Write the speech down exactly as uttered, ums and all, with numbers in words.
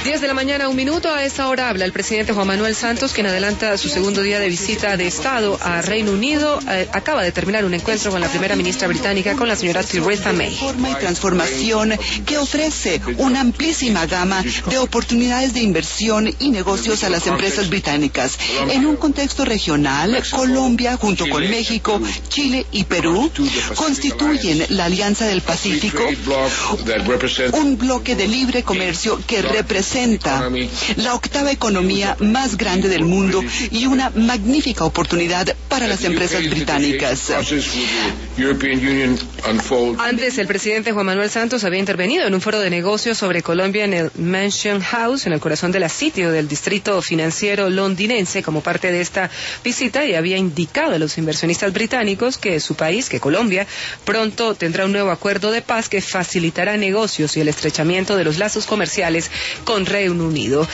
diez de la mañana, un minuto. A esta hora habla el presidente Juan Manuel Santos, quien adelanta su segundo día de visita de Estado a Reino Unido. Eh, acaba de terminar un encuentro con la primera ministra británica, con la señora Theresa May. Reforma y transformación que ofrece una amplísima gama de oportunidades de inversión y negocios a las empresas británicas. En un contexto regional, Colombia, junto con México, Chile y Perú, constituyen la Alianza del Pacífico, un bloque de libre comercio que representa la octava economía más grande del mundo y una magnífica oportunidad para las empresas británicas. Antes, el presidente Juan Manuel Santos había intervenido en un foro de negocios sobre Colombia en el Mansion House, en el corazón del sitio del distrito financiero londinense, como parte de esta visita, y había indicado a los inversionistas británicos que su país, que Colombia, pronto tendrá un nuevo acuerdo de paz que facilitará negocios y el estrechamiento de los lazos comerciales con Reino Unido.